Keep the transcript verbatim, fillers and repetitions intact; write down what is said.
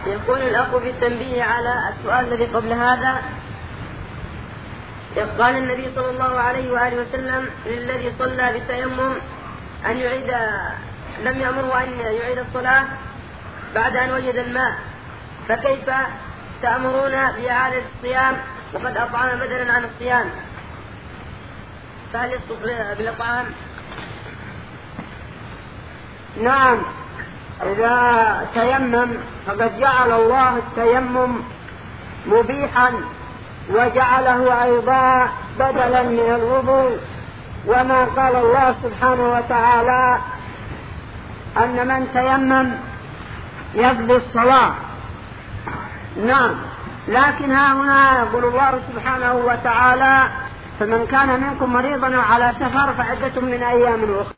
يقول الأخ في التنبيه على السؤال الذي قبل هذا. قال النبي صلى الله عليه وآله وسلم للذي صلى بالتيمم أن يعيد، لم يأمره أن يعيد الصلاة بعد أن وجد الماء، فكيف تأمرون بإعادة الصيام وقد أطعم بدلا عن الصيام؟ فهل يصدق بالإطعام؟ نعم، إذا تيمم فقد جعل الله التيمم مبيحا وجعله أيضا بدلا من الوضوء، وما قال الله سبحانه وتعالى أن من تيمم يقضي الصلاة. نعم، لكن ها هنا يقول الله سبحانه وتعالى: فمن كان منكم مريضا على سفر فعدة من أيام أخرى.